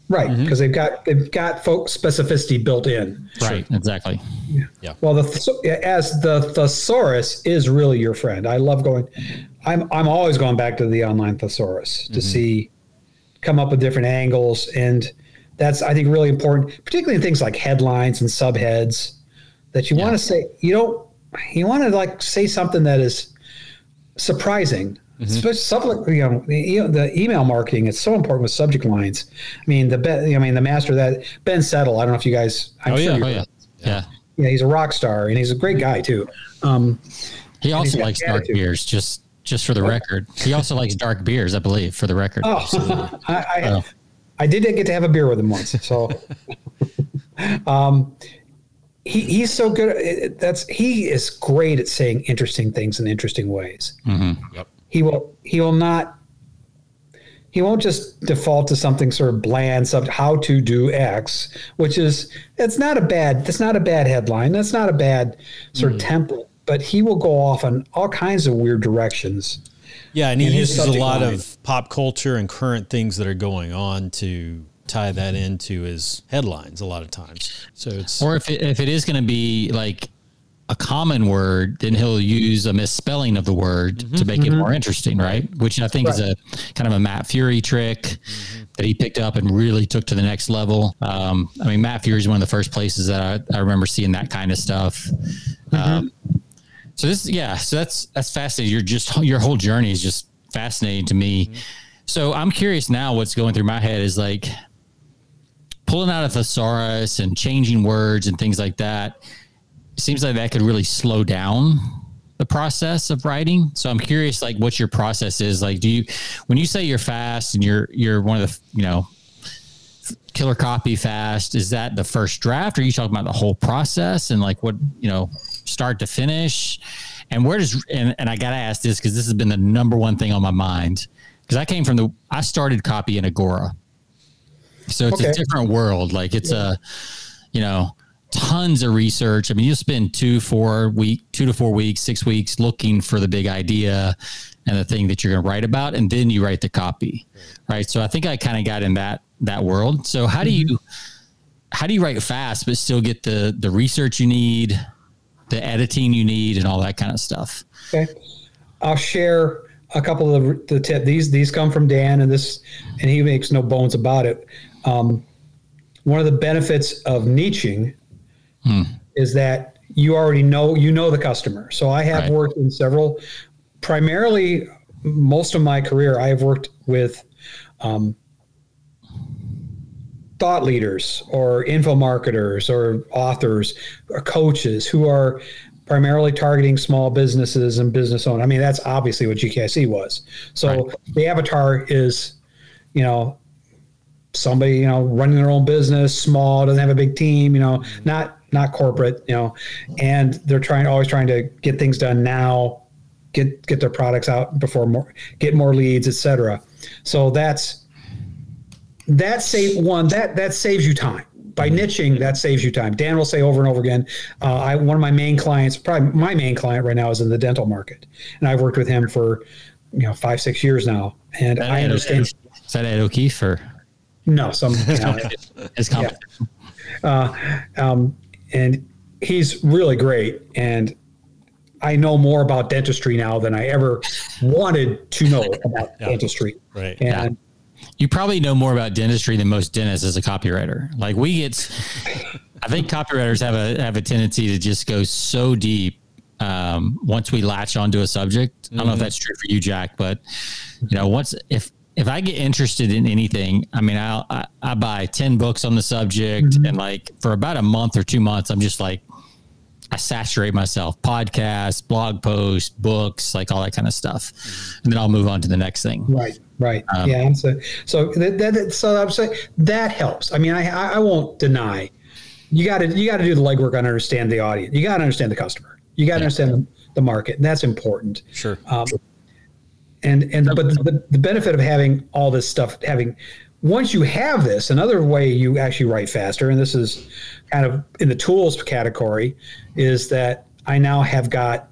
Right, because they've got folk specificity built in. Right, exactly. Yeah. Well, as the thesaurus is really your friend. I love going. I'm always going back to the online thesaurus to come up with different angles, and that's, I think, really important, particularly in things like headlines and subheads. That you want to say, you want to like say something that is surprising. Especially, the email marketing, it's so important with subject lines. I mean, the master of that, Ben Settle. I don't know if you guys. Yeah, he's a rock star, and he's a great guy too. He also likes dark beers, just for the record. He also likes dark beers, I believe, for the record. Oh, I did get to have a beer with him once. So, he's so good. He is great at saying interesting things in interesting ways. Yep. He won't just default to something sort of bland, how to do X, that's not a bad headline. That's not a bad sort of template, but he will go off on all kinds of weird directions. Yeah. And he uses a lot of pop culture and current things that are going on to tie that into his headlines a lot of times. So or if it is going to be like a common word, then he'll use a misspelling of the word to make it more interesting, right? Which I think is a kind of a Matt Fury trick that he picked up and really took to the next level. Matt Fury is one of the first places that I remember seeing that kind of stuff. So that's fascinating. Your whole journey is just fascinating to me. So I'm curious now, what's going through my head is like pulling out a thesaurus and changing words and things like that. Seems like that could really slow down the process of writing. So I'm curious, like, what your process is. Like, when you say you're fast and you're one of the, killer copy fast, is that the first draft? Or are you talking about the whole process and like what, start to finish? And where does, and I got to ask this because this has been the number one thing on my mind. Because I started copy in Agora. So it's a different world. Like it's tons of research. I mean, you spend 2 to 4 weeks, 6 weeks looking for the big idea and the thing that you're going to write about, and then you write the copy, right? So I think I kind of got in that world. So how do you write fast but still get the research you need, the editing you need, and all that kind of stuff? Okay, I'll share a couple of the tips. These come from Dan, and he makes no bones about it. One of the benefits of niching is that you already know the customer. So I have worked in several, primarily most of my career, I have worked with thought leaders or info marketers or authors or coaches who are primarily targeting small businesses and business owners. I mean, that's obviously what GKIC was. So the avatar is, somebody, running their own business, small, doesn't have a big team, not corporate, and they're always trying to get things done now, get their products out get more leads, etc. So that saves you time. By niching, that saves you time. Dan will say over and over again, one of my main clients, probably my main client right now, is in the dental market, and I've worked with him for 5-6 years now, and I understand. Is that Ed O'Keefe or no? His competition. And he's really great. And I know more about dentistry now than I ever wanted to know about dentistry. Right. And you probably know more about dentistry than most dentists as a copywriter. Like I think copywriters have a tendency to just go so deep once we latch onto a subject. I don't know if that's true for you, Jack, but if I get interested in anything, I mean, I buy 10 books on the subject, and like for about a month or 2 months, I'm just like, I saturate myself, podcasts, blog posts, books, like all that kind of stuff. And then I'll move on to the next thing. Right. Yeah. So I'm saying that helps. I mean, I won't deny you got to do the legwork and understand the audience. You got to understand the customer. You got to understand the market, and that's important. Sure. But the benefit of having all this stuff, once you have this, another way you actually write faster, and this is kind of in the tools category, is that I now have got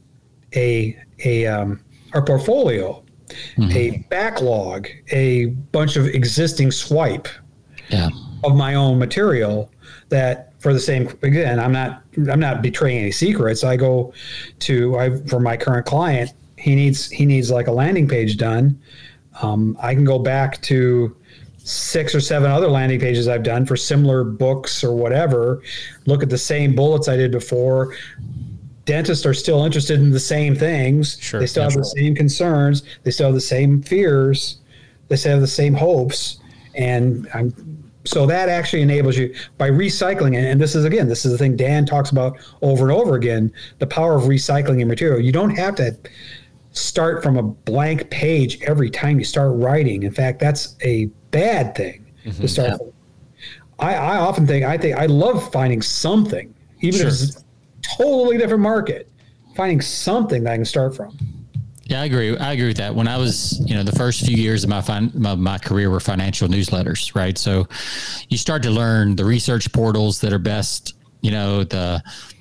our portfolio, a backlog, a bunch of existing swipe of my own material that for the same, again, I'm not betraying any secrets. I go for my current client, he needs like a landing page done. I can go back to 6 or 7 other landing pages I've done for similar books or whatever, look at the same bullets I did before. Dentists are still interested in the same things. Sure, they still have the same concerns. They still have the same fears. They still have the same hopes. And so that actually enables you by recycling it. And this is the thing Dan talks about over and over again, the power of recycling your material. You don't have to start from a blank page every time you start writing. In fact, that's a bad thing to start from. I often think I love finding something, even if it's a totally different market, finding something that I can start from. Yeah, I agree with that. When I was, the first few years of my career were financial newsletters, right? So you start to learn the research portals that are best, the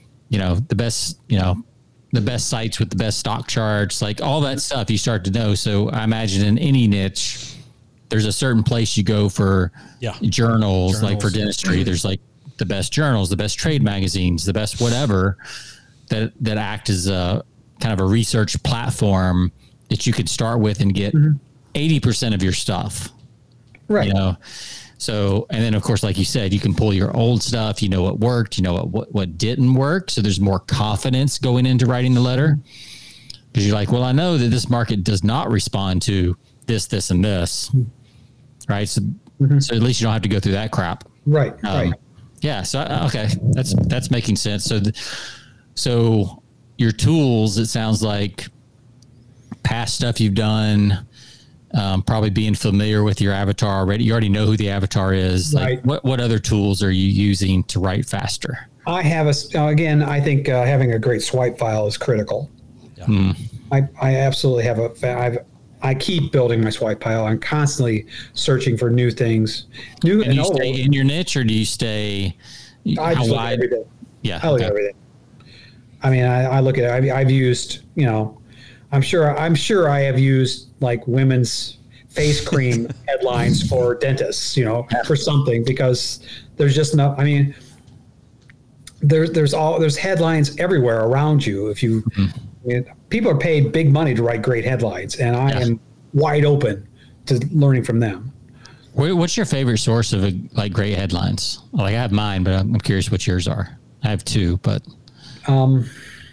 best sites with the best stock charts, like all that stuff you start to know. So I imagine in any niche, there's a certain place you go for journals, like for dentistry. There's like the best journals, the best trade magazines, the best whatever that act as a kind of a research platform that you could start with and get 80% of your stuff. Right. So, and then of course, like you said, you can pull your old stuff, what worked, what didn't work. So there's more confidence going into writing the letter because you're like, well, I know that this market does not respond to this, and this. Right. So, so at least you don't have to go through that crap. Right. Right. Yeah. So, okay. That's making sense. So your tools, it sounds like past stuff you've done, probably being familiar with your avatar already. You already know who the avatar is. Right. Like what other tools are you using to write faster? I have I think having a great swipe file is critical. Yeah. I absolutely have I keep building my swipe file. I'm constantly searching for new things. And you stay in your niche, or do you stay? I just look at every day. Yeah, I look at everything. I mean, I look at it. I've used, I'm sure I have used like women's face cream headlines for dentists, for something, because there's just no. I mean, there's headlines everywhere around you. If you. People are paid big money to write great headlines, and I am wide open to learning from them. What's your favorite source of great headlines? Like I have mine, but I'm curious what yours are. I have 2, but. Well,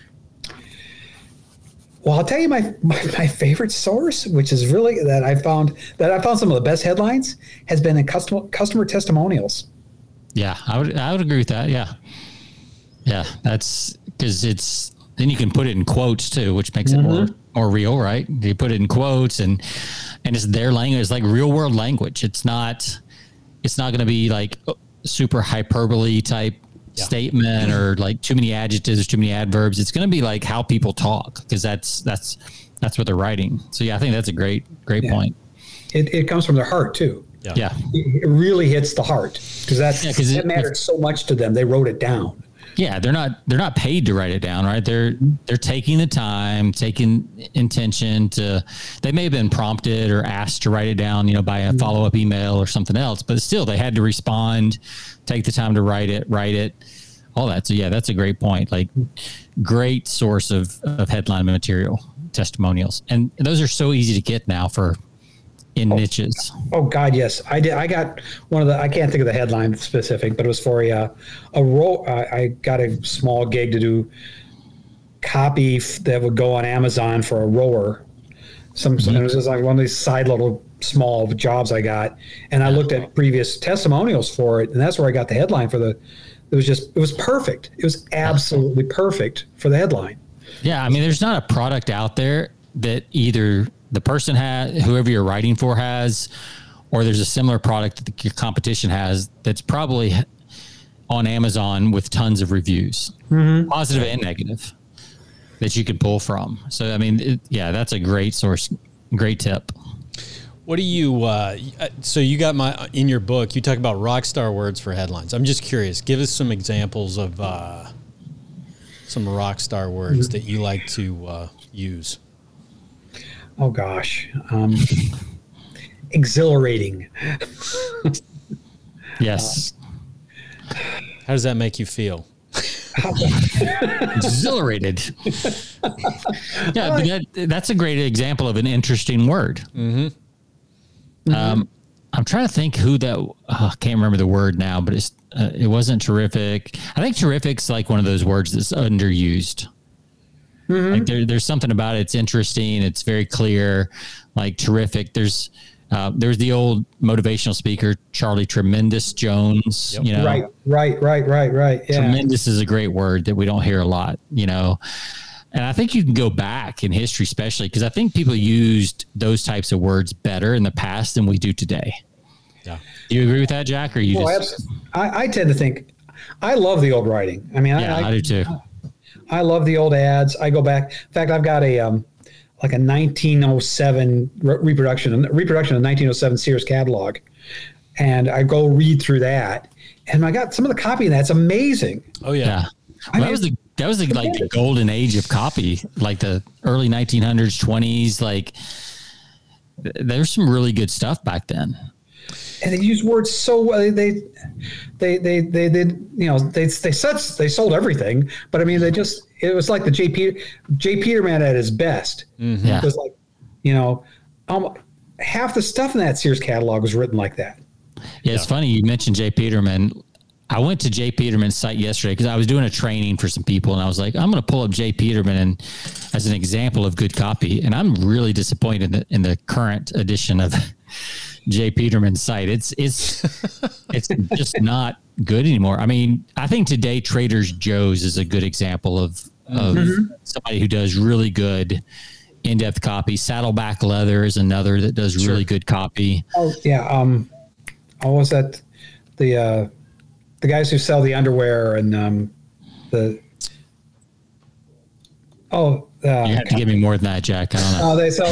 I'll tell you my favorite source, which is really that I found some of the best headlines has been in customer testimonials. Yeah, I would agree with that. Yeah. Yeah. That's because then you can put it in quotes too, which makes it more real, right? You put it in quotes and it's their language. It's like real world language. It's not going to be like super hyperbole type statement or like too many adjectives or too many adverbs. It's going to be like how people talk, because that's what they're writing. So yeah, I think that's a great point. It comes from their heart too. Yeah. It really hits the heart because that mattered so much to them. They wrote it down. Yeah, they're not paid to write it down, right? They're taking the time, taking intention to. They may have been prompted or asked to write it down, by a follow-up email or something else, but still they had to respond, take the time to write it, all that. So yeah, that's a great point. Like, great source of headline material, testimonials, and those are so easy to get now in niches. Oh God, yes. I did. I got one of the. I can't think of the headline specific, but it was for a role. I got a small gig to do copy that would go on Amazon for a rower. It was just like one of these side little small jobs I got, and I looked at previous testimonials for it, and that's where I got the headline for the. It was perfect. It was absolutely perfect for the headline. Yeah, I mean, there's not a product out there that either the person has, whoever you're writing for has, or there's a similar product that your competition has that's probably on Amazon with tons of reviews, positive and negative, that you can pull from. So, I mean, that's a great source, great tip. What do you, so you got in your book, you talk about rock star words for headlines. I'm just curious, give us some examples of some rock star words that you like to use. Oh gosh, exhilarating. Yes. How does that make you feel? Exhilarated. Yeah, but that's a great example of an interesting word. I'm trying to think who that. I can't remember the word now, but it wasn't terrific. I think terrific's like one of those words that's underused. Like there's something about it. It's interesting. It's very clear. Like terrific. There's the old motivational speaker Charlie Tremendous Jones. Yep. You know, Right. Yeah. Tremendous is a great word that we don't hear a lot. You know. And I think you can go back in history, especially because I think people used those types of words better in the past than we do today. Yeah. Do you agree with that, Jack? Or you I tend to think I love the old writing. I mean, I do too. I love the old ads. I go back. In fact, I've got a like a 1907 reproduction of 1907 Sears catalog, and I go read through that, and I got some of the copy in that's amazing. Oh yeah. Well, that was the golden age of copy, like the early 1900s, 20s. Like there's some really good stuff back then. And they use words so well. They did, you know, they sold everything, but I mean, it was like the J. Peterman at his best. Yeah. It was like, you know, half the stuff in that Sears catalog was written like that. Yeah, it's funny you mentioned J. Peterman. I went to J. Peterman's site yesterday because I was doing a training for some people, and I was like, I'm going to pull up J. Peterman as an example of good copy. And I'm really disappointed in the current edition of J. Peterman's site. It's just not good anymore. I mean, I think today Trader Joe's is a good example of somebody who does really good in-depth copy. Saddleback Leather is another that does really good copy. Oh yeah. What was that? The guys who sell the underwear and you have to give me more than that, Jack. I don't know. They sell.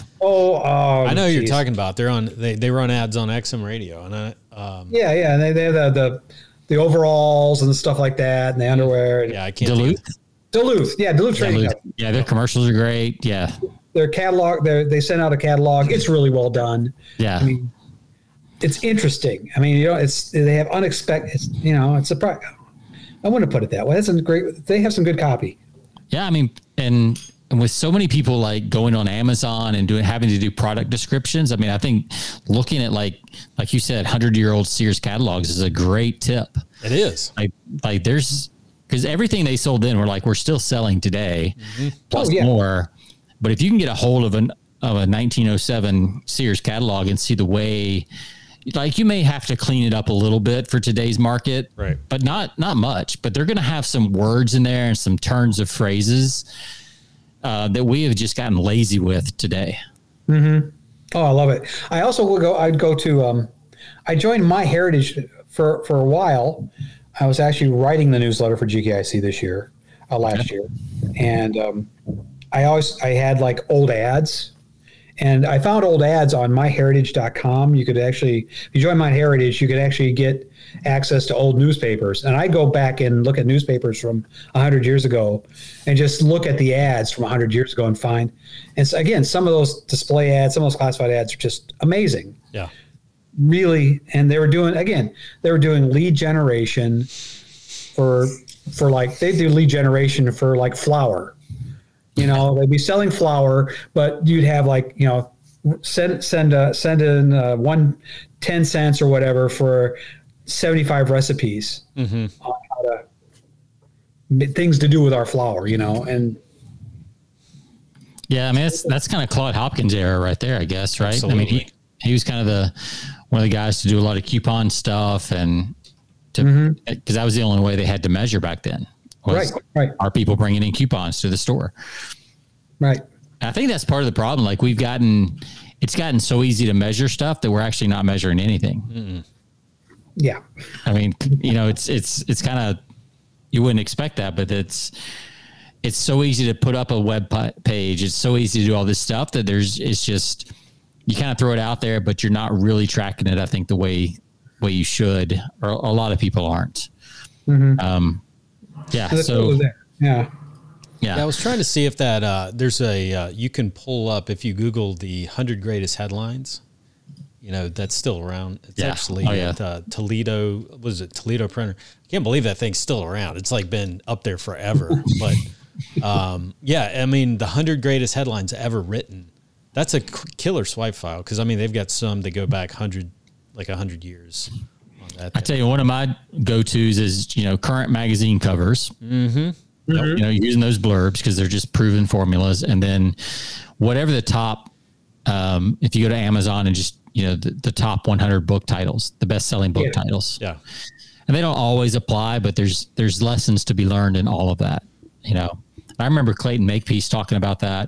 I know who you're talking about. They're on. They run ads on XM Radio, and and they have the overalls and stuff like that, and the underwear. And I can't. Duluth, Duluth Trading. Yeah, their commercials are great. Yeah, their catalog. They send out a catalog. It's really well done. Yeah, I mean, it's interesting. I mean, you know, they have unexpected. You know, it's surprise. I wouldn't put it that way. That's a great. They have some good copy. Yeah, I mean, and with so many people like going on Amazon and having to do product descriptions, I mean, I think looking at like you said, 100-year-old Sears catalogs is a great tip. It is. Like there's because everything they sold then we're still selling today, plus more. But if you can get a hold of a 1907 Sears catalog and see the way. Like you may have to clean it up a little bit for today's market, right? But not much. But they're going to have some words in there and some turns of phrases that we have just gotten lazy with today. Mm-hmm. Oh, I love it. I also will go. I'd go to. I joined MyHeritage for a while. I was actually writing the newsletter for GKIC this year, last year, and I had like old ads. And I found old ads on myheritage.com. You could actually, if you join MyHeritage, you could actually get access to old newspapers. And I go back and look at newspapers from 100 years ago and just look at the ads from 100 years ago and find. And so, again, some of those display ads, some of those classified ads are just amazing. Yeah. Really. And they were doing lead generation for like, they do lead generation for like flour. You know, they'd be selling flour, but you'd have like, you know, send in 10 cents or whatever for 75 recipes on how to things to do with our flour, you know, and yeah, I mean that's kind of Claude Hopkins era right there, I guess, right? Absolutely. I mean he was kind of one of the guys to do a lot of coupon stuff and because that was the only way they had to measure back then. Right. Are people bringing in coupons to the store? Right. I think that's part of the problem. Like it's gotten so easy to measure stuff that we're actually not measuring anything. Mm-mm. Yeah. I mean, you know, it's kind of, you wouldn't expect that, but it's so easy to put up a web page. It's so easy to do all this stuff that it's just, you kind of throw it out there, but you're not really tracking it. I think the way you should, or a lot of people aren't. Mm-hmm. Yeah. Yeah, I was trying to see if that there's a you can pull up if you Google the 100 greatest headlines. that's still around. It's Yeah. actually at Toledo. What is it? Toledo printer. I can't believe that thing's still around. It's like been up there forever. But I mean, the 100 greatest headlines ever written. That's a killer swipe file because I mean they've got some that go back 100 years. On that I tell you, one of my go-tos is current magazine covers. Mm-hmm. Using those blurbs because they're just proven formulas, and then whatever the top. If you go to Amazon and just the top 100 book titles, the best-selling book titles. Yeah. And they don't always apply, but there's lessons to be learned in all of that. I remember Clayton Makepeace talking about that.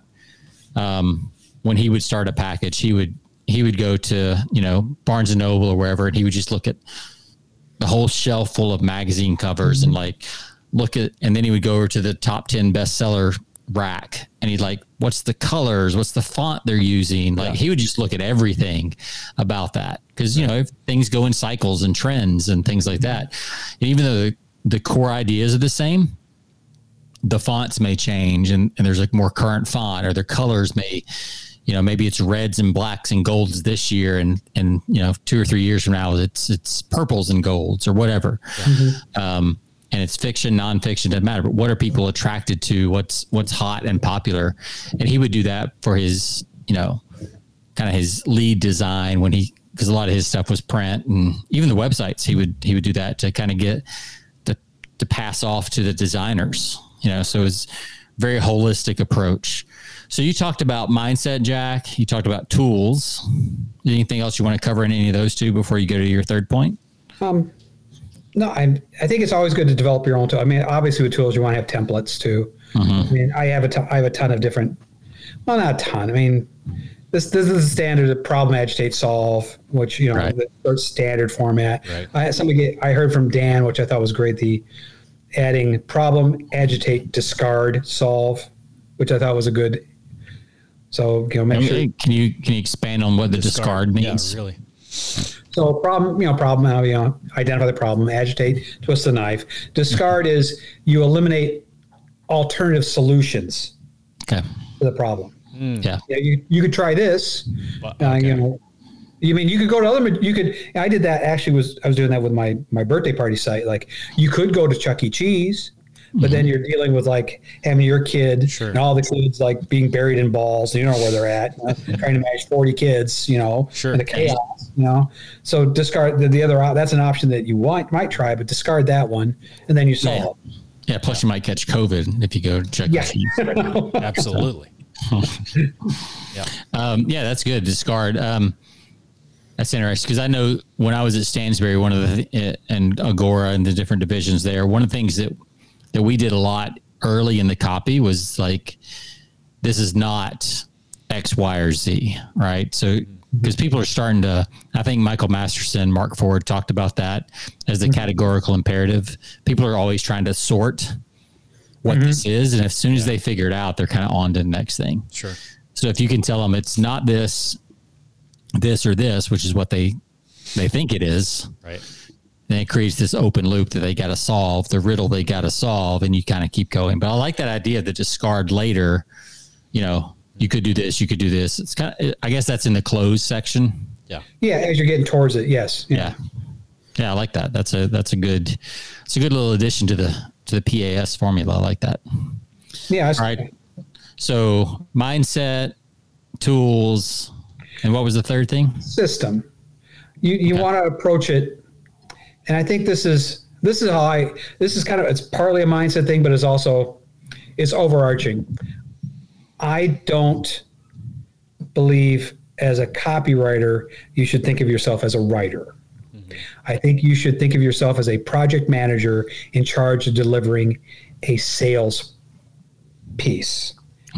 When he would start a package, he would go to, Barnes and Noble or wherever, and he would just look at the whole shelf full of magazine covers and and then he would go over to the top 10 bestseller rack and he'd what's the colors, what's the font they're using? He would just look at everything about that. Cause if things go in cycles and trends and things like that, and even though the core ideas are the same, the fonts may change and there's more current font, or their colors may, maybe it's reds and blacks and golds this year. And 2 or 3 years from now, it's purples and golds or whatever. Yeah. And it's fiction, nonfiction, doesn't matter. But what are people attracted to? What's hot and popular? And he would do that for his, kind of his lead design because a lot of his stuff was print, and even the websites, he would do that to kind of get to pass off to the designers. So it's very holistic approach. So you talked about mindset, Jack. You talked about tools. Anything else you want to cover in any of those two before you go to your third point? No, I think it's always good to develop your own tool. I mean, obviously with tools, you want to have templates too. Mm-hmm. I mean, I have a ton of different, well, not a ton. I mean, this is the standard of problem, agitate, solve, which, the standard format. Right. I heard from Dan, which I thought was great, the adding problem, agitate, discard, solve, which I thought was a good. So, make sure. Can you expand on what the discard means? Yeah, really. So problem, identify the problem, agitate, twist the knife. Discard is you eliminate alternative solutions to the problem. Yeah. You could try this. You could go to other. I did that actually. I was doing that with my birthday party site. You could go to Chuck E. Cheese, but then you're dealing with having your kid and all the kids being buried in balls. You don't know where they're at. Trying to manage 40 kids. In the chaos. So discard the other. That's an option that you might try, but discard that one, and then you solve. Yeah. Plus, you might catch COVID if you go to Chuck E. Cheese. Absolutely. That's good. Discard. That's interesting because I know when I was at Stansberry, and Agora and the different divisions there, one of the things that we did a lot early in the copy was this is not X, Y, or Z, right? So because people are starting to, I think Michael Masterson, Mark Ford talked about that as the categorical imperative. People are always trying to sort what this is, and as soon as they figure it out, they're kind of on to the next thing. Sure. So if you can tell them it's not this or this, which is what they think it is, right? Then it creates this open loop that they got to solve, the riddle they got to solve, and you kind of keep going. But I like that idea of the discard later. You could do this, you could do this. It's kind of, I guess that's in the close section. Yeah. Yeah, as you're getting towards it, yes. Yeah. I like that. That's a good little addition to the PAS formula. I like that. Yeah. All right. So mindset, tools, and what was the third thing? System. You want to approach it, and I think this is kind of, it's partly a mindset thing, but it's overarching. I don't believe as a copywriter you should think of yourself as a writer. Mm-hmm. I think you should think of yourself as a project manager in charge of delivering a sales piece,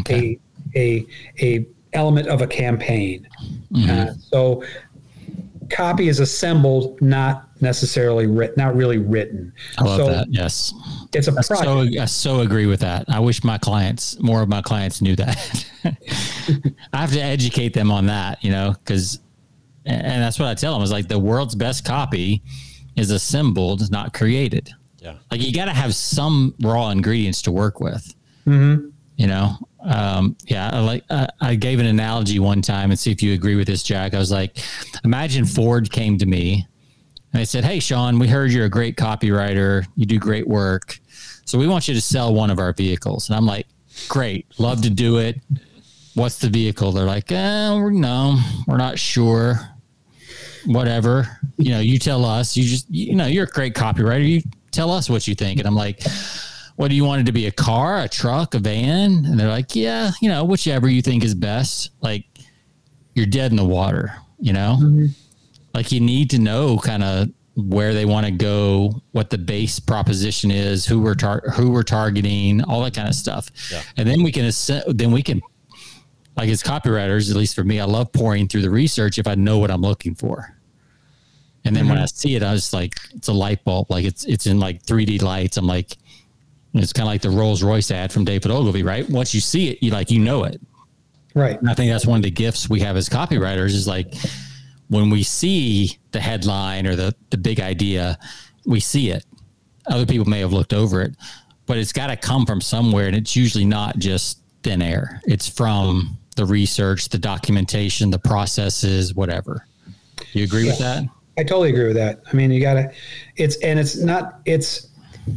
a element of a campaign. So copy is assembled, not necessarily written, not really written. I love that. Yes. It's a project. I so agree with that. I wish more of my clients knew that. I have to educate them on that, because, and that's what I tell them is the world's best copy is assembled, not created. Yeah. You got to have some raw ingredients to work with. Mm-hmm. I gave an analogy one time, and see if you agree with this, Jack. I was like, imagine Ford came to me and they said, "Hey, Sean, we heard you're a great copywriter. You do great work. So we want you to sell one of our vehicles." And I'm like, "Great. Love to do it. What's the vehicle?" They're like, "No, we're not sure. Whatever. You tell us. You're a great copywriter. You tell us what you think." And I'm like, "What do you want it to be? A car, a truck, a van?" And they're like, "Yeah, whichever you think is best." Like, you're dead in the water, Mm-hmm. Like, you need to know kind of where they want to go, what the base proposition is, who we're targeting, all that kind of stuff. Yeah. And then we can like, as copywriters, at least for me, I love pouring through the research if I know what I'm looking for. And then when I see it, I was like, it's a light bulb. Like, it's in like 3D lights. I'm like, it's kind of like the Rolls Royce ad from David Ogilvy, right? Once you see it, you know it. Right. And I think that's one of the gifts we have as copywriters is like, when we see the headline or the big idea, we see it. Other people may have looked over it, but it's got to come from somewhere. And it's usually not just thin air. It's from the research, the documentation, the processes, whatever. You agree with that? I totally agree with that. I mean, it's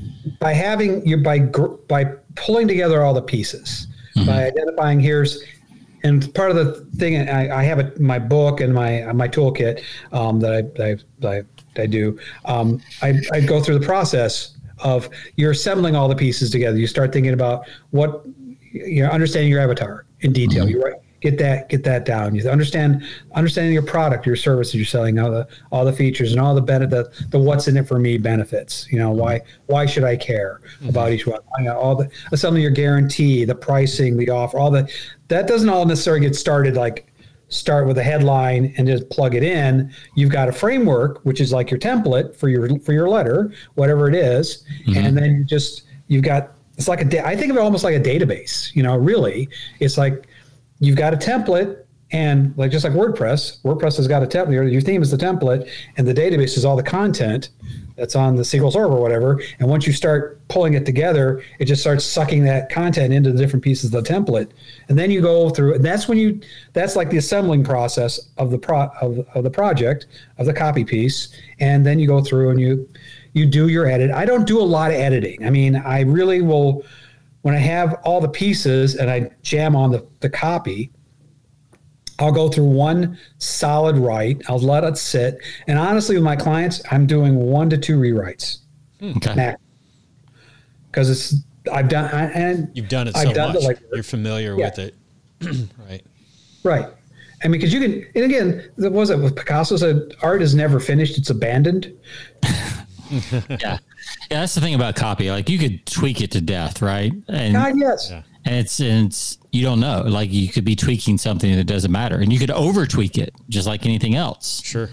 by pulling together all the pieces, mm-hmm. by identifying and part of the thing I have it in my book and my toolkit that I do. I go through the process of you're assembling all the pieces together. You start thinking about understanding your avatar in detail. Mm-hmm. You're right. Get that down. You understanding your product, your services you're selling, all the features and all the benefit, the what's in it for me benefits. Why should I care mm-hmm. about each one? Some of your guarantee, the pricing, the offer, that doesn't all necessarily get started start with a headline and just plug it in. You've got a framework, which is like your template for your letter, whatever it is, mm-hmm. and then you've got it's like I think of it almost like a database. Really, it's like. You've got a template, and just like WordPress has got a template. Your theme is the template, and the database is all the content that's on the SQL Server or whatever. And once you start pulling it together, it just starts sucking that content into the different pieces of the template. And then you go through, and that's like the assembling process of the project, of the copy piece. And then you go through and you do your edit. I don't do a lot of editing. I mean, I really will. When I have all the pieces and I jam on the copy, I'll go through one solid write. I'll let it sit. And honestly, with my clients, I'm doing 1 to 2 rewrites. Okay. Because I've done, and you've done it so much. You're familiar with it. Right. Right. I mean, because you can, and again, what was it with Picasso said, art is never finished, it's abandoned. Yeah. Yeah, that's the thing about copy. Like, you could tweak it to death, right? And yes. Yeah. And it's you don't know. Like, you could be tweaking something that doesn't matter, and you could over tweak it just like anything else. Sure.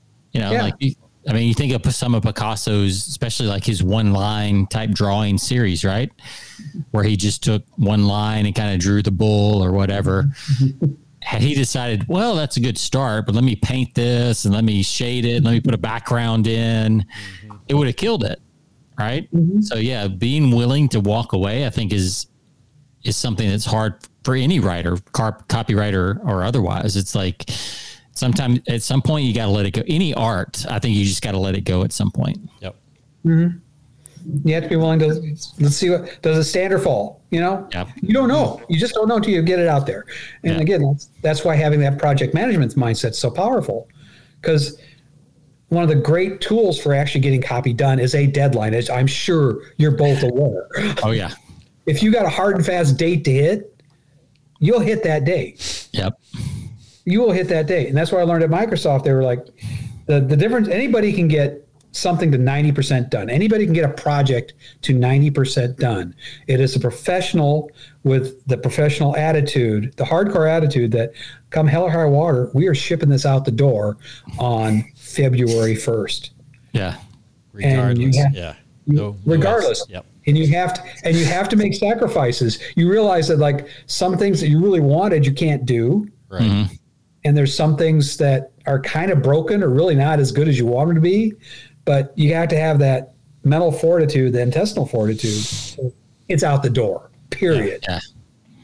You think of some of Picasso's, especially like his one line type drawing series, right? Where he just took one line and kind of drew the bull or whatever. Had he decided, well, that's a good start, but let me paint this and let me shade it and let me put a background in, it would have killed it. Right. Mm-hmm. So yeah, being willing to walk away, I think is something that's hard for any writer, copywriter or otherwise. It's like sometimes at some point you got to let it go. Any art, I think you just got to let it go at some point. Yep. Mm-hmm. You have to be willing to, let's see does it stand or fall? Yep. You don't know. You just don't know until you get it out there. And again, that's why having that project management mindset is so powerful, because one of the great tools for actually getting copy done is a deadline, as I'm sure you're both aware. Oh, yeah. If you got a hard and fast date to hit, you'll hit that date. Yep. You will hit that date. And that's what I learned at Microsoft. They were like, the difference, anybody can get something to 90% done. Anybody can get a project to 90% done. It is a professional with the professional attitude, the hardcore attitude that come hell or high water, we are shipping this out the door on February 1st. Yeah. Regardless. Regardless. Yep. And you have to make sacrifices. You realize that some things that you really wanted, you can't do. Right. Mm-hmm. And there's some things that are kind of broken or really not as good as you want them to be, but you have to have that mental fortitude, the intestinal fortitude. It's out the door, period. Yeah.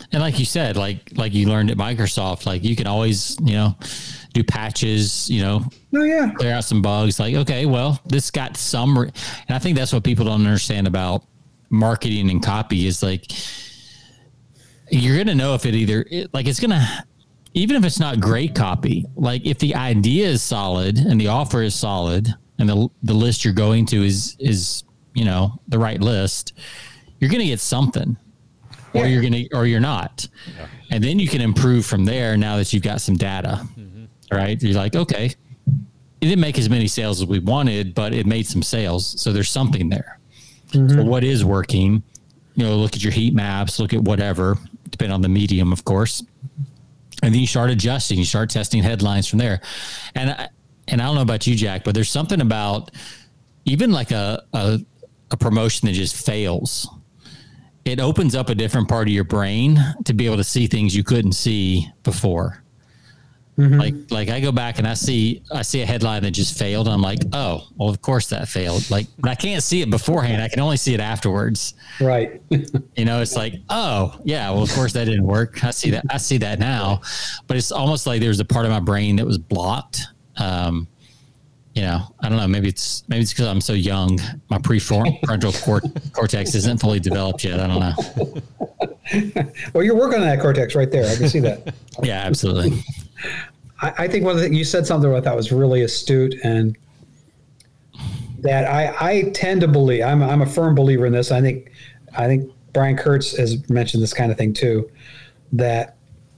And like you said, like you learned at Microsoft, like you can always, do patches, Oh yeah. clear out some bugs. Like, okay, well, this got some, and I think that's what people don't understand about marketing and copy is like, you're going to know if it's going to, even if it's not great copy, like if the idea is solid and the offer is solid and the list you're going to is, the right list, you're going to get something. Or you're not. Yeah. And then you can improve from there now that you've got some data, right? You're like, okay, it didn't make as many sales as we wanted, but it made some sales. So there's something there. So what is working, look at your heat maps, look at whatever, depending on the medium, of course. And then you start adjusting, you start testing headlines from there. And I don't know about you, Jack, but there's something about even like a promotion that just fails. It opens up a different part of your brain to be able to see things you couldn't see before. Like I go back and I see a headline that just failed. And I'm like, oh, well, of course that failed. But I can't see it beforehand. I can only see it afterwards. Right. It's like, oh yeah, well, of course that didn't work. I see that now, but it's almost like there's a part of my brain that was blocked. I don't know. Maybe it's because I'm so young. My prefrontal cortex isn't fully developed yet. I don't know. Well, you're working on that cortex right there. I can see that. Yeah, absolutely. I think one of the things you said something I thought was really astute, and that I tend to believe. I'm a firm believer in this. I think Brian Kurtz has mentioned this kind of thing too. That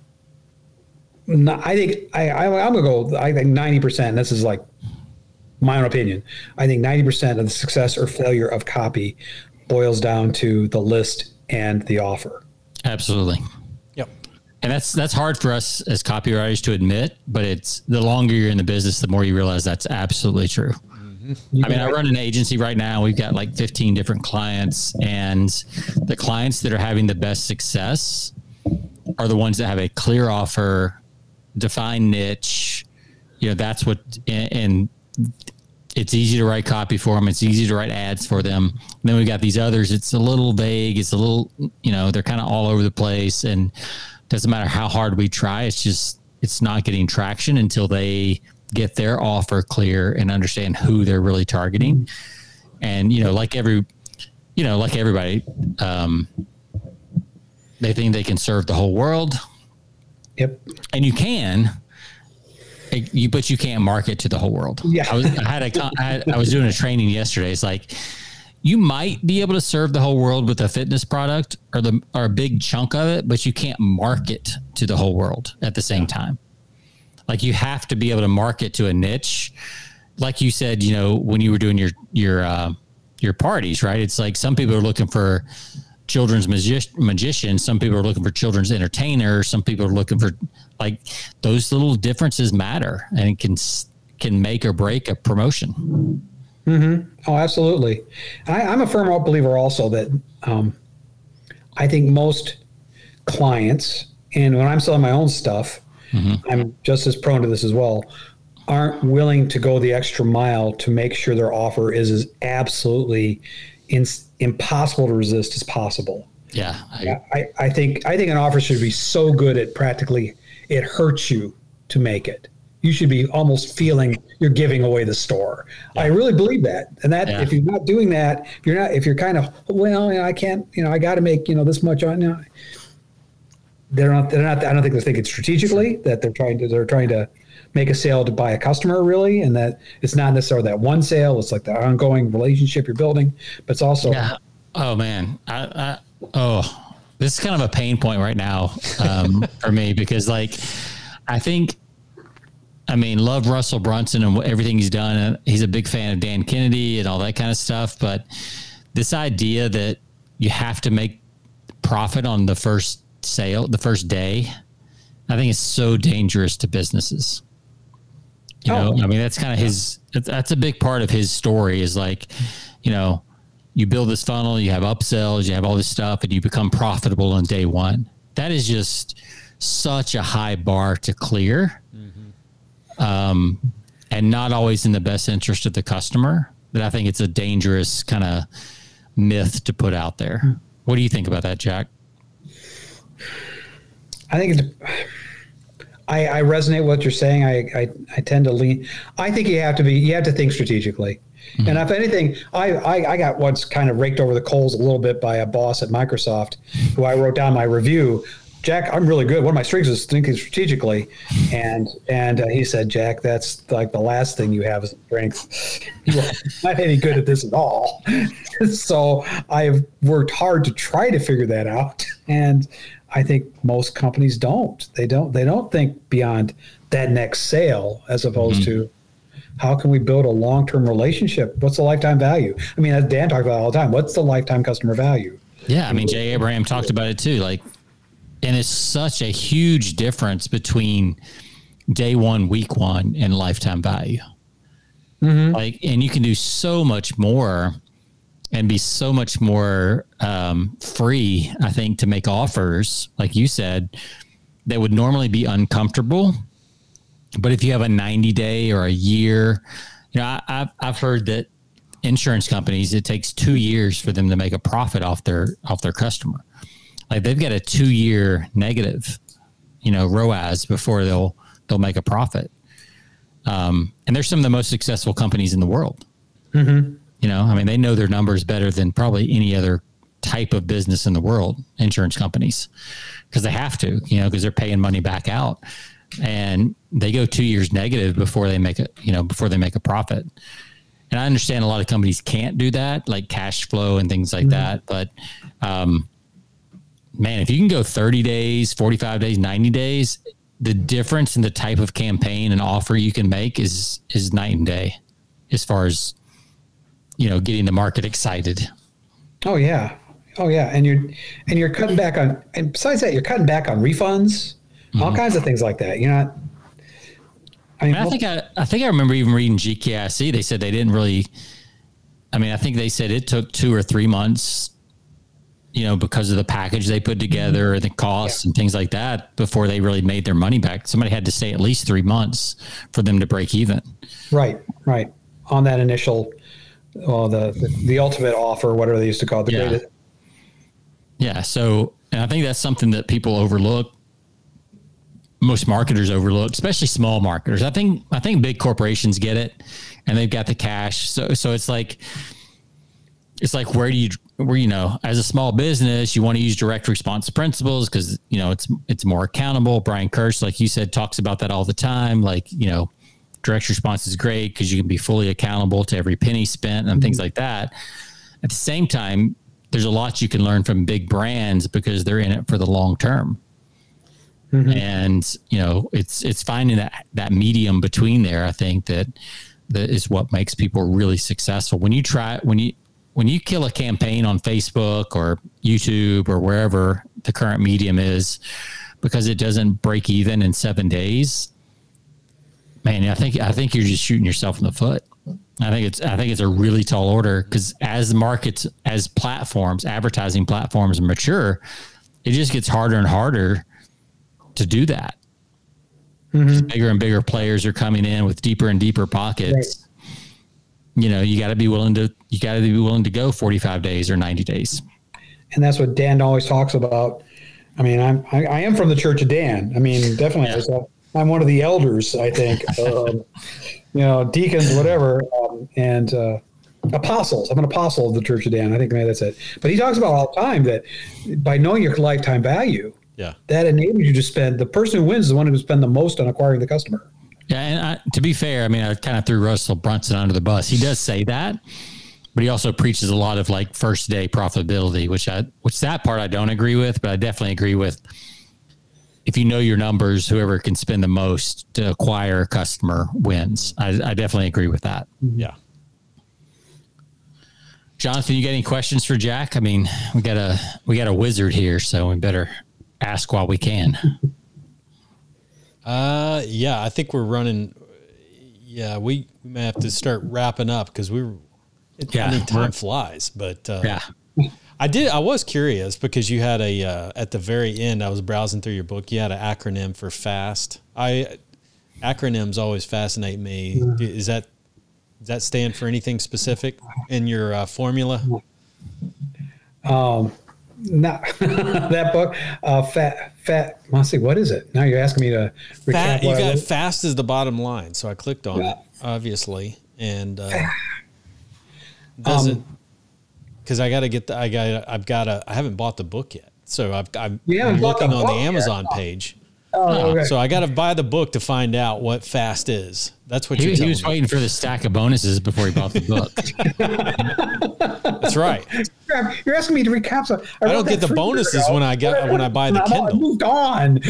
I'm gonna go. I think 90%. This is like my own opinion. I think 90% of the success or failure of copy boils down to the list and the offer. Absolutely. Yep. And that's hard for us as copywriters to admit, but it's the longer you're in the business, the more you realize that's absolutely true. I run an agency right now. We've got like 15 different clients, and the clients that are having the best success are the ones that have a clear offer, defined niche. That's what, and it's easy to write copy for them. It's easy to write ads for them. And then we got these others. It's a little vague. It's a little, they're kind of all over the place, and doesn't matter how hard we try. It's not getting traction until they get their offer clear and understand who they're really targeting. And, like everybody, they think they can serve the whole world. Yep. And you can, but you can't market to the whole world. Yeah. I was doing a training yesterday. It's like, you might be able to serve the whole world with a fitness product or a big chunk of it, but you can't market to the whole world at the same time. Like, you have to be able to market to a niche. Like you said, when you were doing your parties, right? It's like some people are looking for children's magicians. Some people are looking for children's entertainers. Some people are looking for, like, those little differences matter, and it can make or break a promotion. Oh, absolutely. I'm a firm believer also that I think most clients, and when I'm selling my own stuff, I'm just as prone to this as well, aren't willing to go the extra mile to make sure their offer is as absolutely impossible to resist as possible. Yeah. I think an offer should be so good at practically it hurts you to make it. You should be almost feeling you're giving away the store. Yeah. I really believe that. And that if you're not doing that, if you're kind of, I can't, I got to make, this much on, they're not, I don't think they're thinking strategically that they're trying to make a sale to buy a customer, really. And that it's not necessarily that one sale. It's like the ongoing relationship you're building, but it's also, oh man. This is kind of a pain point right now for me, because love Russell Brunson and everything he's done. And he's a big fan of Dan Kennedy and all that kind of stuff. But this idea that you have to make profit on the first sale, the first day, I think is so dangerous to businesses. That's kind of that's a big part of his story is like, you build this funnel, you have upsells, you have all this stuff, and you become profitable on day one. That is just such a high bar to clear. And not always in the best interest of the customer, that I think it's a dangerous kind of myth to put out there. What do you think about that, Jack? I think I resonate with what you're saying. I tend to lean. I think you have to think strategically. Mm-hmm. And if anything, I got once kind of raked over the coals a little bit by a boss at Microsoft who I wrote down my review. Jack, I'm really good. One of my strengths is thinking strategically. And he said, Jack, that's like the last thing you have is strength. You're not any good at this at all. So I've worked hard to try to figure that out. And I think most companies don't. They don't think beyond that next sale as opposed to how can we build a long-term relationship? What's the lifetime value? I mean, as Dan talked about all the time, what's the lifetime customer value? Yeah. I mean, Jay Abraham talked about it too. Like, and it's such a huge difference between day one, week one, and lifetime value. Mm-hmm. Like, and you can do so much more and be so much more free, I think, to make offers, like you said, that would normally be uncomfortable. But if you have a 90-day or a year, you know, I've heard that insurance companies, it takes 2 years for them to make a profit off their customer. Like they've got a 2-year negative, you know, ROAS before they'll make a profit. And they're some of the most successful companies in the world. Mm-hmm. You know, I mean, they know their numbers better than probably any other type of business in the world, insurance companies, because they have to, you know, because they're paying money back out, and they go 2 years negative before they make a profit. And I understand a lot of companies can't do that, like cash flow and things like that. But, man, if you can go 30 days, 45 days, 90 days, the difference in the type of campaign and offer you can make is night and day as far as, you know, getting the market excited. Oh yeah. And you're cutting back on, and besides that, you're cutting back on refunds, all kinds of things like that. You're not, I think I remember even reading GKIC. They said they didn't really, I mean, I think they said it took 2 or 3 months, you know, because of the package they put together and the costs and things like that before they really made their money back. Somebody had to stay at least 3 months for them to break even. Right. On that initial, the ultimate offer, whatever they used to call it, the greatest. Yeah. So, and I think that's something that people overlook. Most marketers overlook, especially small marketers. I think big corporations get it, and they've got the cash. So it's like where you know, as a small business, you want to use direct response principles because, you know, it's more accountable. Brian Kirsch, like you said, talks about that all the time. Like, you know, direct response is great because you can be fully accountable to every penny spent and things like that. At the same time, there's a lot you can learn from big brands because they're in it for the long term. Mm-hmm. And, you know, it's finding that medium between there. I think that is what makes people really successful. When you kill a campaign on Facebook or YouTube or wherever the current medium is, because it doesn't break even in 7 days, man, I think you're just shooting yourself in the foot. I think it's a really tall order because as platforms, advertising platforms mature, it just gets harder and harder to do that. Mm-hmm. Bigger and bigger players are coming in with deeper and deeper pockets. Right. You know, you got to be willing to go 45 days or 90 days. And that's what Dan always talks about. I mean, I am from the Church of Dan. I mean, definitely. Yeah. I'm one of the elders, I think, you know, deacons, whatever, and apostles. I'm an apostle of the Church of Dan. I think maybe that's it. But he talks about all the time that by knowing your lifetime value, that enables you to spend. The person who wins is the one who spend the most on acquiring the customer. Yeah, and to be fair, I mean, I kind of threw Russell Brunson under the bus. He does say that, but he also preaches a lot of like first day profitability, which that part I don't agree with, but I definitely agree with. If you know your numbers, whoever can spend the most to acquire a customer wins. I definitely agree with that. Yeah. Jonathan, you got any questions for Jack? I mean, we got a wizard here, so we better ask while we can. Yeah, I think we're running. Yeah, we may have to start wrapping up because I mean, time flies, but I was curious because you had at the very end, I was browsing through your book. You had an acronym for FAST. Acronyms always fascinate me. Does that stand for anything specific in your formula? not that book, fat. Let's see, what is it? Now you're asking me to recap. You got fast as the bottom line, so I clicked on it, obviously, and does it? Because I haven't bought the book yet, so I'm looking on the Amazon page. Oh, okay. So I got to buy the book to find out what fast is. That's what you're telling me. He was waiting for the stack of bonuses before he bought the book. That's right. You're asking me to recap. So I don't get the bonuses when I buy the Kindle. I moved on.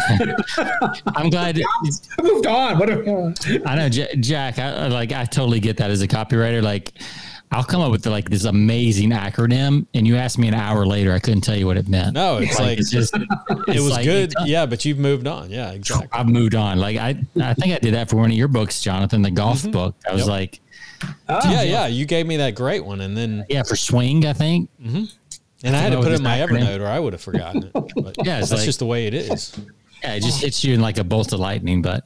I'm glad. I moved on. I know, Jack. I totally get that as a copywriter. Like, I'll come up with this amazing acronym, and you ask me an hour later, I couldn't tell you what it meant. No, it's just it was good. Yeah, but you've moved on. Yeah, exactly. I've moved on. Like I think I did that for one of your books, Jonathan, the golf book. I was like, yeah, you gave me that great one, and then for Swing, I think. Mm-hmm. And I had to put it in my Evernote, or I would have forgotten it. But yeah, that's just the way it is. Yeah, it just hits you in like a bolt of lightning. But,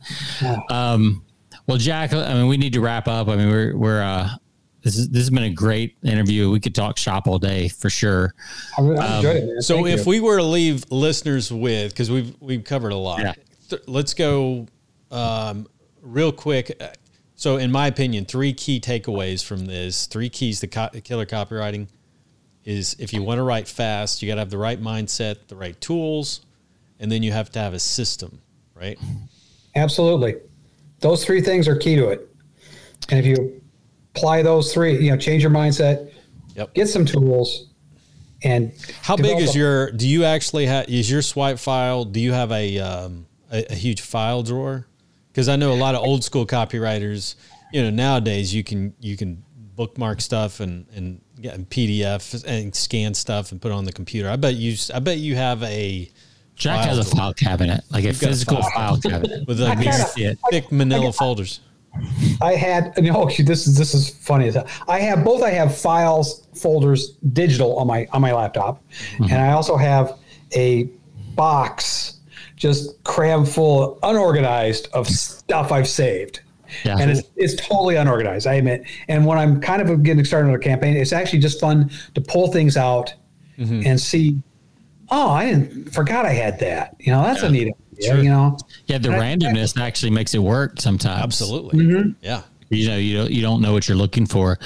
well, Jack, I mean, we need to wrap up. I mean, we're this has been a great interview. We could talk shop all day for sure. I enjoyed it, man. So Thank if you. we were to leave listeners with, because we've covered a lot, let's go real quick. So in my opinion, 3 key takeaways from this, 3 keys to killer copywriting is if you want to write fast, you got to have the right mindset, the right tools, and then you have to have a system, right? Absolutely. Those 3 things are key to it. And if you apply those 3, change your mindset, get some tools, and how big is do you actually have, is your swipe file, do you have a huge file drawer? Because I know a lot of old school copywriters, nowadays you can bookmark stuff and get PDF and scan stuff and put it on the computer. I bet you have a Jack has a file cabinet, like a physical file cabinet with thick manila folders. I had this is funny. I have files folders digital on my laptop, and I also have a box just crammed full, unorganized of stuff I've saved. Yeah. And it's totally unorganized, I admit. And when I'm kind of getting started on a campaign, it's actually just fun to pull things out and see, I forgot I had that. That's a neat idea. Sure. The randomness actually makes it work sometimes. Absolutely. Mm-hmm. Yeah. You don't know what you're looking for.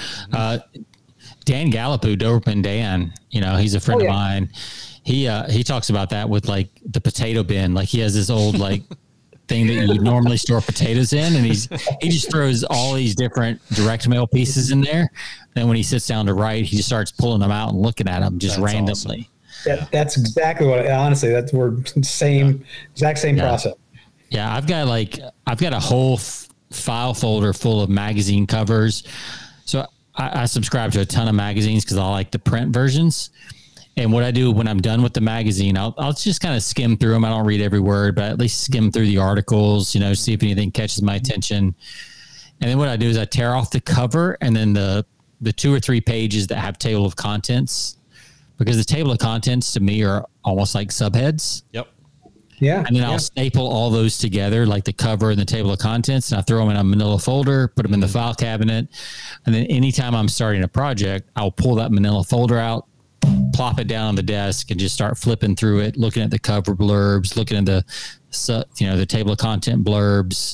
Dan Gallipoo, Doberman Dan, he's a friend of mine. He talks about that with like the potato bin. Like he has this old like thing that you normally store potatoes in, and he just throws all these different direct mail pieces in there. Then when he sits down to write, he just starts pulling them out and looking at them just randomly. Awesome. That's exactly what. Honestly, exact same process. Yeah, I've got a whole file folder full of magazine covers. So I subscribe to a ton of magazines because I like the print versions. And what I do when I'm done with the magazine, I'll just kind of skim through them. I don't read every word, but at least skim through the articles. See if anything catches my attention. And then what I do is I tear off the cover and then the 2 or 3 pages that have table of contents. Because the table of contents to me are almost like subheads. Yep. Yeah. And then I'll staple all those together, like the cover and the table of contents, and I throw them in a manila folder, put them in the file cabinet. And then anytime I'm starting a project, I'll pull that manila folder out, plop it down on the desk, and just start flipping through it, looking at the cover blurbs, looking at the table of content blurbs,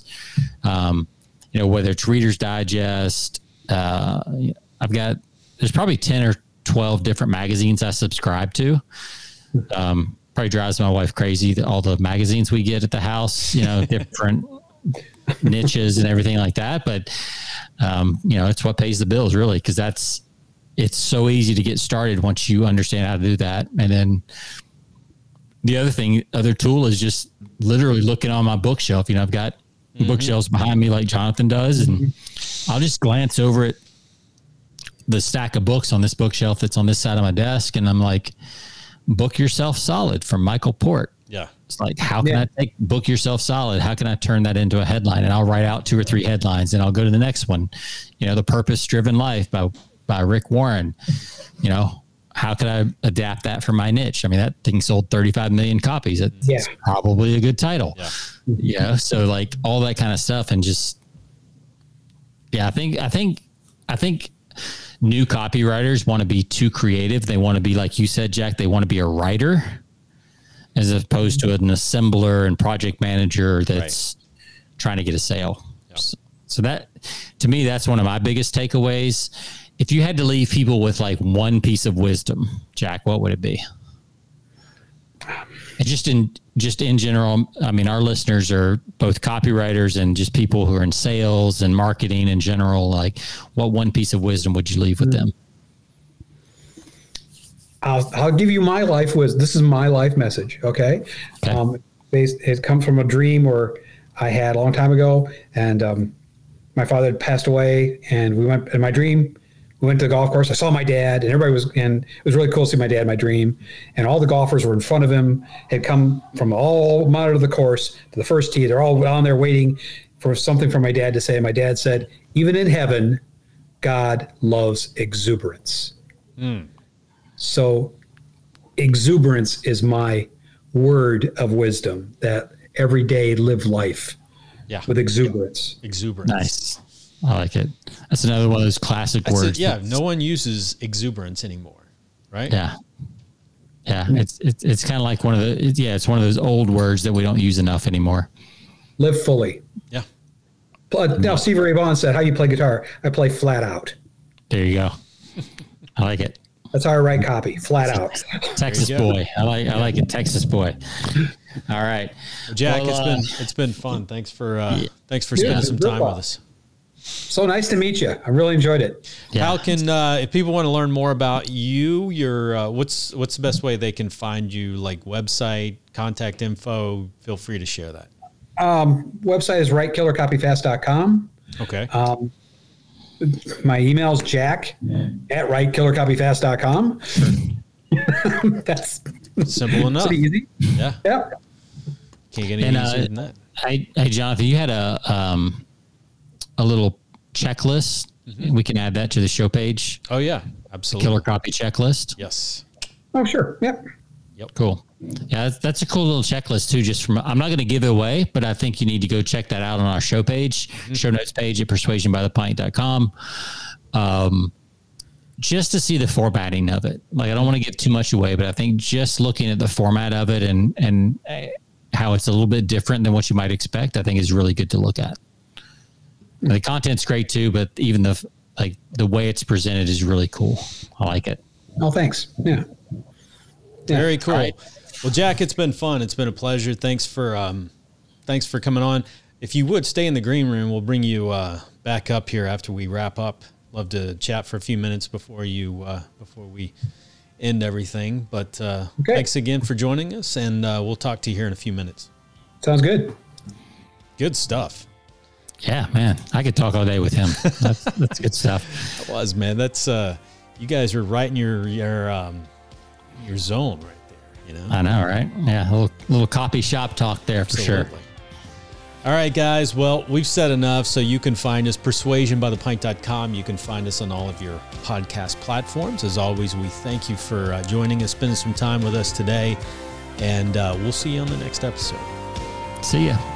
whether it's Reader's Digest. There's probably 10 or 12 different magazines I subscribe to. Probably drives my wife crazy, all the magazines we get at the house, different niches and everything like that. But, it's what pays the bills really. Cause it's so easy to get started once you understand how to do that. And then the other tool is just literally looking on my bookshelf. I've got bookshelves behind me like Jonathan does, and I'll just glance over at the stack of books on this bookshelf that's on this side of my desk, and I'm like, Book Yourself Solid from Michael Port. Yeah. It's like, how can I take Book Yourself Solid? How can I turn that into a headline? And I'll write out 2 or 3 headlines, and I'll go to the next one. The Purpose Driven Life by Rick Warren. How could I adapt that for my niche? I mean, that thing sold 35 million copies. It's probably a good title. Yeah. So like all that kind of stuff, and just, I think new copywriters want to be too creative. They want to be, like you said, Jack, they want to be a writer as opposed to an assembler and project manager that's trying to get a sale. Yep. So that, to me, that's one of my biggest takeaways. If you had to leave people with like one piece of wisdom, Jack, what would it be? And just in general, I mean, our listeners are both copywriters and just people who are in sales and marketing in general. Like, what one piece of wisdom would you leave with them? I'll give you my life wisdom. This is my life message. Okay. It comes from a dream where I had a long time ago, and my father had passed away, and we went in my dream. We went to the golf course. I saw my dad, and everybody was, and it was really cool to see my dad in my dream. And all the golfers were in front of him, had come from all out of the course to the first tee. They're all on there waiting for something from my dad to say. And my dad said, "Even in heaven, God loves exuberance." So exuberance is my word of wisdom, that every day live life with exuberance. Exuberance. Nice. I like it. That's another one of those classic words. No one uses exuberance anymore, right? Yeah. It's kind of like one of the, it's one of those old words that we don't use enough anymore. Live fully. Yeah. Now, Stevie Ray Vaughan said, "How do you play guitar?" I play flat out. There you go. I like it. That's how I write copy, flat out. Texas boy. I like it. Texas boy. All right. Well, Jack, it's been fun. Thanks for spending some time with us. So nice to meet you. I really enjoyed it. Yeah. How can if people want to learn more about you, your what's the best way they can find you? Like website, contact info. Feel free to share that. Website is writekillercopyfast.com. Okay. My email is jack@writekillercopyfast.com. That's simple enough. Pretty easy. Yeah. Yep. Can't get any easier than that. Hey, Jonathan, you had a little checklist. We can add that to the show page. Oh yeah, absolutely. Killer Copy checklist. Yes. Oh sure. Yep. Cool. Yeah, that's a cool little checklist too. Just from, I'm not going to give it away, but I think you need to go check that out on our show page, show notes page at persuasionbythepint.com. Just to see the formatting of it. Like, I don't want to give too much away, but I think just looking at the format of it and how it's a little bit different than what you might expect, I think is really good to look at. And the content's great too, but even the way it's presented is really cool. I like it. Oh, thanks. Yeah. Very cool. Right. Well, Jack, it's been fun. It's been a pleasure. Thanks for coming on. If you would stay in the green room, we'll bring you back up here after we wrap up. Love to chat for a few minutes before we end everything. But Thanks again for joining us, and we'll talk to you here in a few minutes. Sounds good. Good stuff. Yeah, man, I could talk all day with him. That's good stuff. That was, man. That's you guys were right in your zone right there. You know. I know, right? Yeah, a little copy shop talk there for sure. All right, guys. Well, we've said enough, so you can find us persuasionbythepint.com. You can find us on all of your podcast platforms. As always, we thank you for joining us, spending some time with us today, and we'll see you on the next episode. See ya.